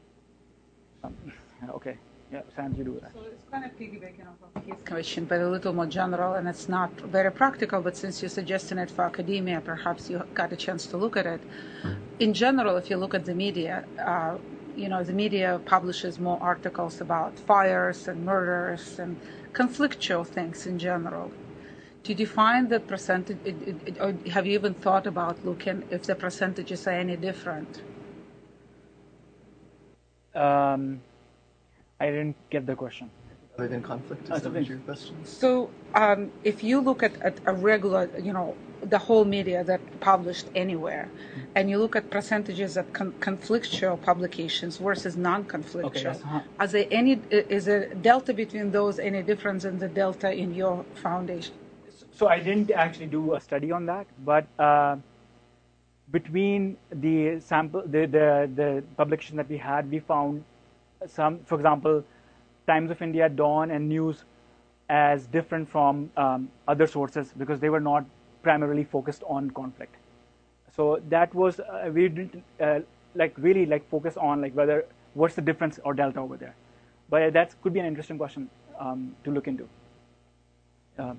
[SPEAKER 2] Okay. Yeah, Sam, you do that.
[SPEAKER 11] So it's kind of piggybacking off of his question, but a little more general, and it's not very practical, but since you're suggesting it for academia, perhaps you got a chance to look at it. In general, if you look at the media, the media publishes more articles about fires and murders and conflictual things in general. Did you find the percentage, or have you even thought about looking if the percentages are any different?
[SPEAKER 2] I didn't get the question.
[SPEAKER 1] Other than conflict, is that your question?
[SPEAKER 11] So, if you look at a regular, the whole media that published anywhere, and you look at percentages of conflictual publications versus non-conflictual,
[SPEAKER 2] okay, yes.
[SPEAKER 11] Are there is a delta between those, any difference in the delta in your foundation?
[SPEAKER 2] So I didn't actually do a study on that, but between the sample, the publication that we had, we found some, for example, Times of India, Dawn, and News as different from other sources because they were not primarily focused on conflict. So that was we didn't really focus on what's the difference or delta over there. But that could be an interesting question to look into.
[SPEAKER 12] Okay,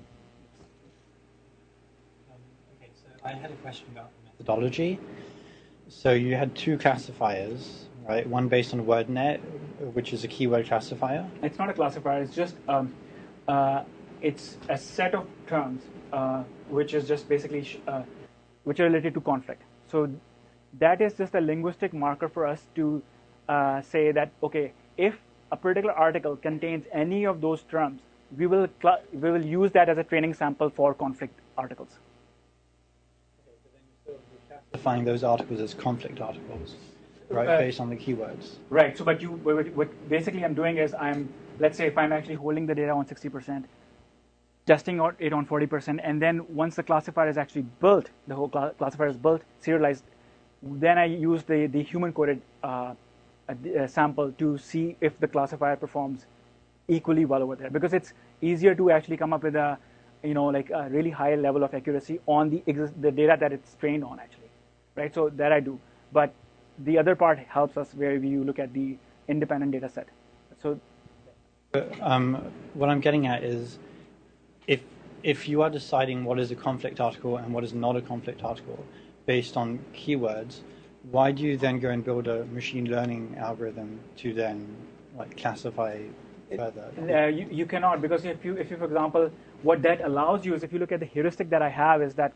[SPEAKER 12] so I had a question about methodology. So you had two classifiers, right? One based on WordNet, which is a keyword classifier.
[SPEAKER 2] It's not a classifier. It's just it's a set of terms which is just basically which are related to conflict. So that is just a linguistic marker for us to say that if a particular article contains any of those terms, we will use that as a training sample for conflict articles.
[SPEAKER 12] Okay, but then you're classifying those articles as conflict articles, right? Based on the keywords.
[SPEAKER 2] Right. So, but what basically I'm doing is let's say if I'm actually holding the data on 60%, testing it on 40%, and then once the classifier is actually built, the whole classifier is built, serialized, then I use the human-coded sample to see if the classifier performs equally well over there, because it's easier to actually come up with a a really high level of accuracy on the data that it's trained on actually, right? So that I do, but the other part helps us where we look at the independent data set. So
[SPEAKER 12] what I'm getting at is if you are deciding what is a conflict article and what is not a conflict article based on keywords, why do you then go and build a machine learning algorithm to then classify further?
[SPEAKER 2] You cannot, because if you for example, what that allows you is, if you look at the heuristic that I have, is that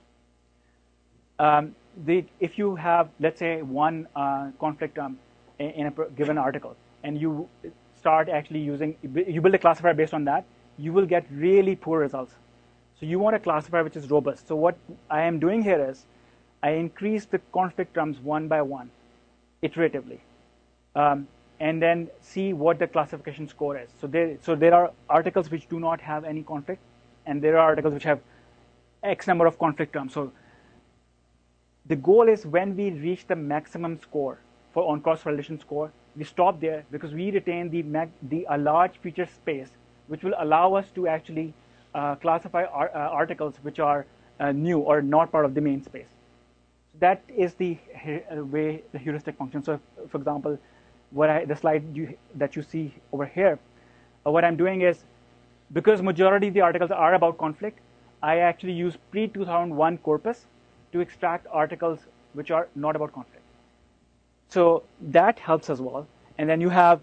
[SPEAKER 2] if you have, let's say, one conflict in a given article, and you start actually you build a classifier based on that, you will get really poor results. So you want a classifier which is robust. So what I am doing here is I increase the conflict terms one by one, iteratively, and then see what the classification score is. So there are articles which do not have any conflict, and there are articles which have X number of conflict terms. So the goal is when we reach the maximum score for on cross-validation score, we stop there because we retain a large feature space, which will allow us to actually classify articles which are new or not part of the main space. So that is the way the heuristic functions. So, for example, the slide that you see over here, what I'm doing is, because majority of the articles are about conflict, I actually use pre-2001 corpus to extract articles which are not about conflict. So that helps as well. And then you have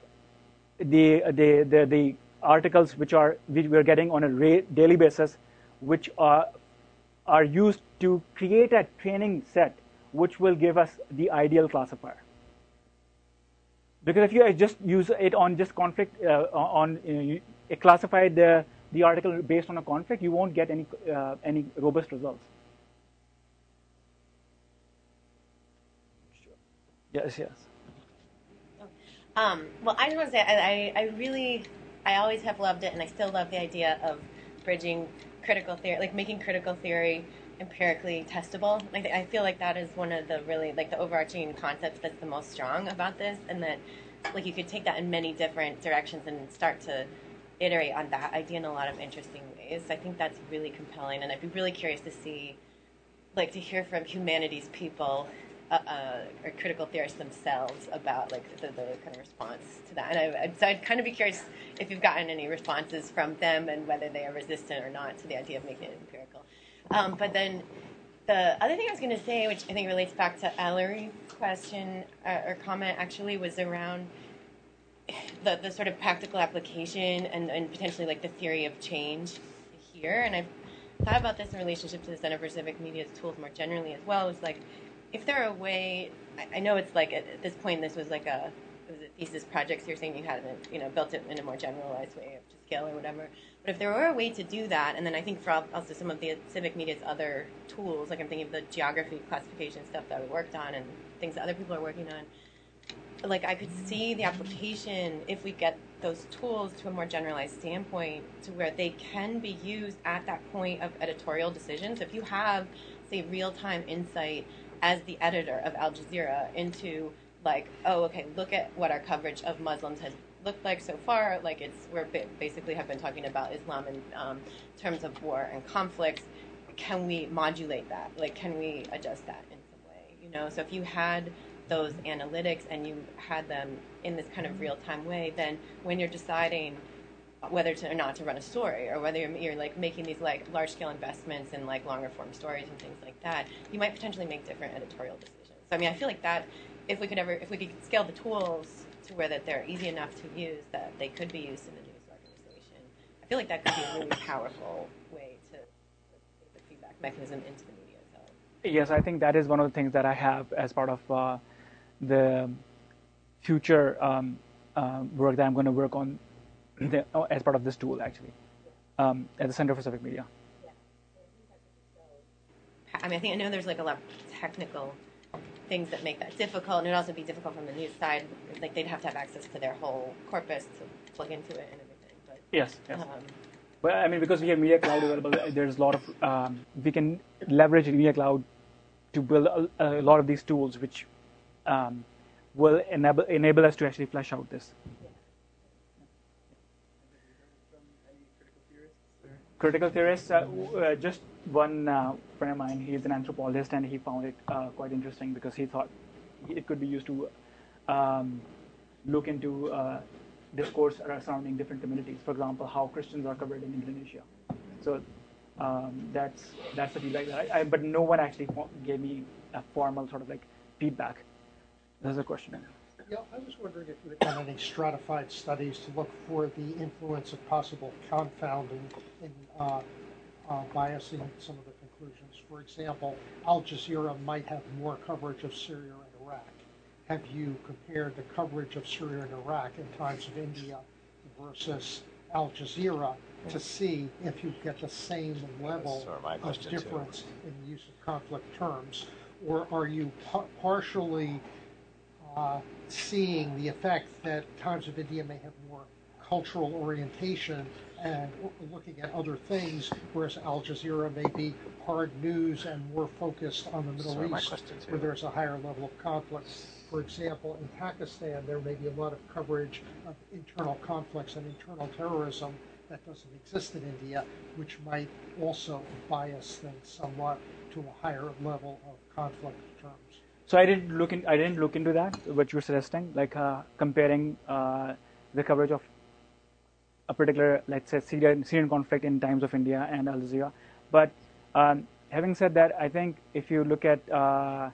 [SPEAKER 2] the articles which we're getting on a daily basis, which are used to create a training set, which will give us the ideal classifier. Because if you just use it on just conflict, classify the article based on a conflict, you won't get any robust results. Yes.
[SPEAKER 13] Well, I just want to say I always have loved it, and I still love the idea of bridging critical theory, like making critical theory empirically testable. I feel like that is one of the really, like, the overarching concepts that's the most strong about this, and that, like, you could take that in many different directions and start to iterate on that idea in a lot of interesting ways. I think that's really compelling, and I'd be really curious to see, like, to hear from humanities people or critical theorists themselves about, like, the kind of response to that. And so I'd kind of be curious if you've gotten any responses from them and whether they are resistant or not to the idea of making it empirical. But then the other thing I was going to say, which I think relates back to Ellery's question or comment, actually, was around the sort of practical application and potentially, like, the theory of change here. And I've thought about this in relationship to the Center for Civic Media's tools more generally as well. It's like, if there are a way, I know it's like at this point this was like a thesis project, so you're saying you hadn't built it in a more generalized way up to scale or whatever. But if there were a way to do that, and then I think for also some of the Civic Media's other tools, like I'm thinking of the geography classification stuff that we worked on and things that other people are working on, like I could see the application if we get those tools to a more generalized standpoint to where they can be used at that point of editorial decisions. If you have, say, real-time insight as the editor of Al Jazeera into, like, oh, okay, look at what our coverage of Muslims has looked like so far. Like, we're basically have been talking about Islam in terms of war and conflicts. Can we modulate that? Like, can we adjust that in some way? So if you had those analytics and you had them in this kind of real-time way, then when you're deciding whether to or not to run a story, or whether you're like making these like large-scale investments in like longer-form stories and things like that, you might potentially make different editorial decisions. So I mean, I feel like that if we could scale the tools to where that they're easy enough to use, that they could be used in a news organization, I feel like that could be a really powerful way to take the feedback mechanism into the media itself.
[SPEAKER 2] Yes, I think that is one of the things that I have as part of the future work that I'm going to work on as part of this tool, actually, at the Center for Civic Media.
[SPEAKER 13] I mean, I know there's like a lot of technical things that make that difficult, and it'd also be difficult from the news side. Like, they'd have to have access to their whole corpus to plug into it and everything. But
[SPEAKER 2] yes. But I mean, because we have Media Cloud available, there's a lot of we can leverage Media Cloud to build a lot of these tools, which will enable us to actually flesh out this. Critical theorists, just one friend of mine, he's an anthropologist, and he found it quite interesting because he thought it could be used to look into discourse surrounding different communities. For example, how Christians are covered in Indonesia. So that's the feedback that but no one actually gave me a formal sort of like feedback. That's a question.
[SPEAKER 4] Yeah, I was wondering if you had done any stratified studies to look for the influence of possible confounding in biasing some of the conclusions. For example, Al Jazeera might have more coverage of Syria and Iraq. Have you compared the coverage of Syria and Iraq in times of India versus Al Jazeera to see if you get the same level
[SPEAKER 3] sort of my
[SPEAKER 4] of
[SPEAKER 3] question, too.
[SPEAKER 4] difference in the use of conflict terms, or are you partially seeing the effect that Times of India may have more cultural orientation and looking at other things, whereas Al Jazeera may be hard news and more focused on the Middle East, where there's a higher level of conflict. For example, in Pakistan, there may be a lot of coverage of internal conflicts and internal terrorism that doesn't exist in India, which might also bias things somewhat to a higher level of conflict terms.
[SPEAKER 2] So I didn't look into that, what you're suggesting, like comparing the coverage of a particular, let's say, Syrian conflict in Times of India and Al Jazeera. But having said that, I think if you look at the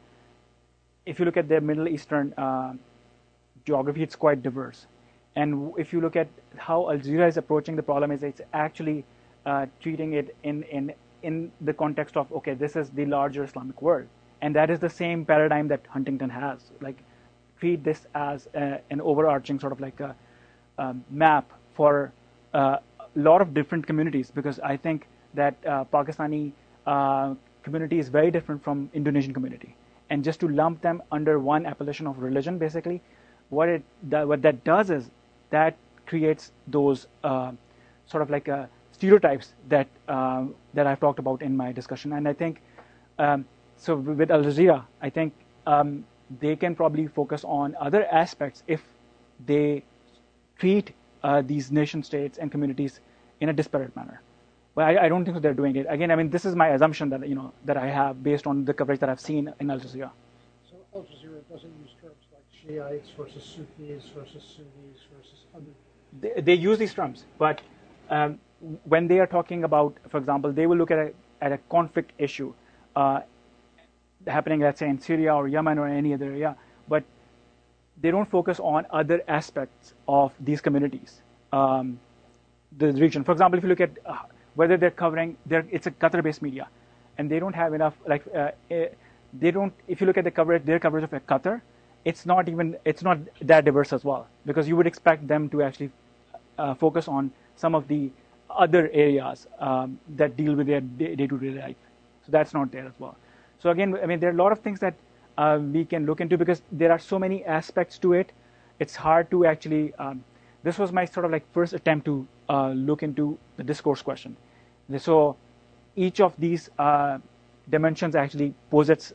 [SPEAKER 2] Middle Eastern geography, it's quite diverse. And if you look at how Al Jazeera is approaching the problem, is it's actually treating it in the context of, okay, this is the larger Islamic world. And that is the same paradigm that Huntington has. Like, treat this as an overarching sort of like a map for a lot of different communities, because I think that Pakistani community is very different from Indonesian community. And just to lump them under one appellation of religion, basically, what that does is that creates those sort of like stereotypes that I've talked about in my discussion. And I think, so with Al Jazeera, I think they can probably focus on other aspects if they treat these nation states and communities in a disparate manner. But I don't think that they're doing it. Again, I mean, this is my assumption that that I have based on the coverage that I've seen in Al Jazeera.
[SPEAKER 4] So Al Jazeera doesn't use terms like Shiites versus Sufis versus Sunnis versus other.
[SPEAKER 2] They use these terms, but when they are talking about, for example, they will look at a conflict issue happening, let's say, in Syria or Yemen or any other area, but they don't focus on other aspects of these communities, the region. For example, if you look at whether they're covering, it's a Qatar-based media, and they don't have enough. Like they don't. If you look at their coverage of Qatar, it's not that diverse as well, because you would expect them to actually focus on some of the other areas that deal with their day-to-day life. So that's not there as well. So again, I mean, there are a lot of things that we can look into, because there are so many aspects to it. It's hard to actually. This was my sort of like first attempt to look into the discourse question. So each of these dimensions actually posits,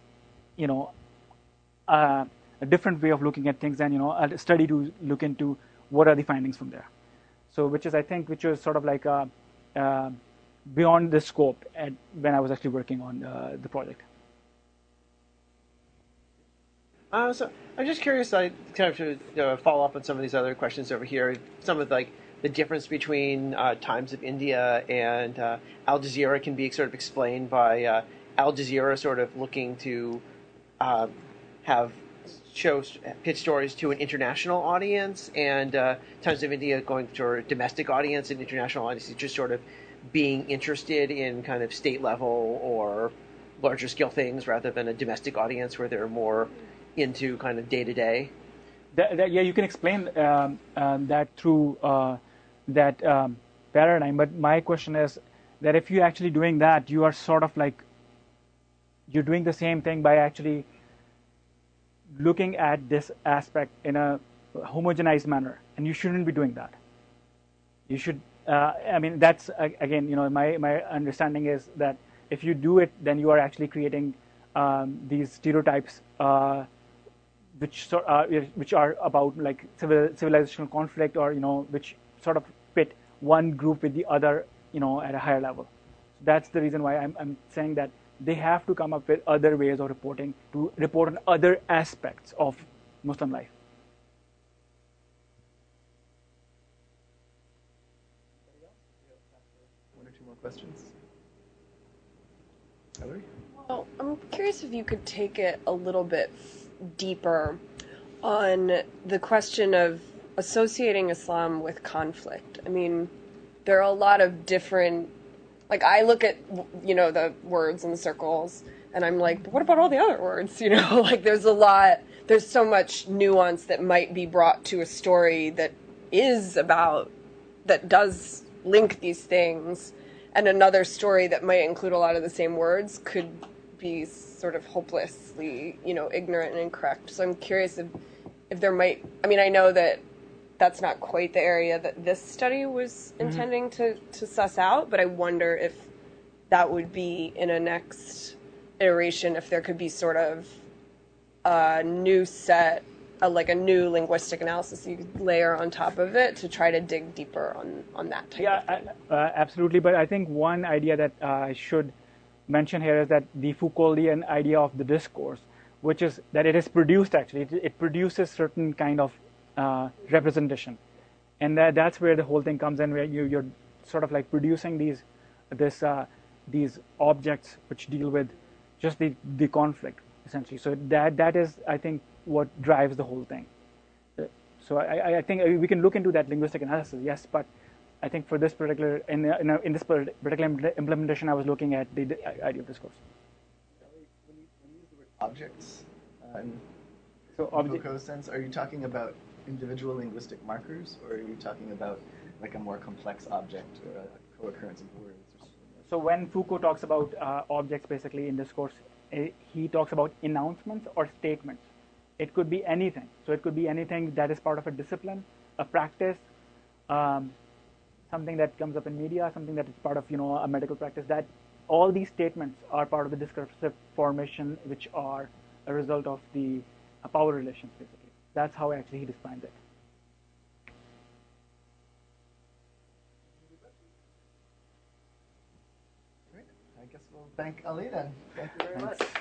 [SPEAKER 2] a different way of looking at things, and a study to look into what are the findings from there. So which was sort of like beyond the scope when I was actually working on the project.
[SPEAKER 5] So I'm just curious, I kind of to follow up on some of these other questions over here. Some of like the difference between Times of India and Al Jazeera can be sort of explained by Al Jazeera sort of looking to pitch stories to an international audience, and Times of India going to a domestic audience and international audiences just sort of being interested in kind of state level or larger scale things rather than a domestic audience where they're more into kind of day to day.
[SPEAKER 2] Yeah, you can explain that through that paradigm. But my question is that if you're actually doing that, you are sort of like you're doing the same thing by actually looking at this aspect in a homogenized manner, and you shouldn't be doing that. You should. I mean, that's again, my understanding is that if you do it, then you are actually creating these stereotypes. Which are about like civilizational conflict, or
[SPEAKER 14] which sort of pit one group with the other, at a higher level. So that's the reason why I'm saying that they have to come up with other ways of reporting to report on other aspects of Muslim life.
[SPEAKER 1] One or two more questions. Ellery?
[SPEAKER 6] Well, I'm curious if you could take it a little bit deeper on the question of associating Islam with conflict. I mean, there are a lot of different, like I look at, the words in the circles and I'm like, but what about all the other words? Like there's so much nuance that might be brought to a story that does, link these things, and another story that might include a lot of the same words could be sort of hopelessly, ignorant and incorrect. So I'm curious if there might. I mean, I know that that's not quite the area that this study was intending to suss out, but I wonder if that would be in a next iteration, if there could be sort of a new set, like a new linguistic analysis you could layer on top of it to try to dig deeper on that type of thing.
[SPEAKER 2] Absolutely. But I think one idea that I should mention here is that the Foucauldian idea of the discourse, which is that it is produced actually. It produces certain kind of representation, and that's where the whole thing comes in, where you're sort of like producing these objects which deal with just the conflict essentially. So that is, I think, what drives the whole thing. So I think we can look into that linguistic analysis, yes, but I think for this particular in this particular implementation, I was looking at the idea of discourse.
[SPEAKER 1] When you use the word objects, in
[SPEAKER 2] Foucault's
[SPEAKER 1] sense, are you talking about individual linguistic markers, or are you talking about like a more complex object or a co-occurrence of words?
[SPEAKER 2] So when Foucault talks about objects, basically in discourse, he talks about announcements or statements. It could be anything. So it could be anything that is part of a discipline, a practice, something that comes up in media, something that is part of a medical practice. That all these statements are part of the discursive formation, which are a result of the power relations, basically. That's how actually he defines it.
[SPEAKER 1] Great. I guess we'll thank Ali then. Thank you very much.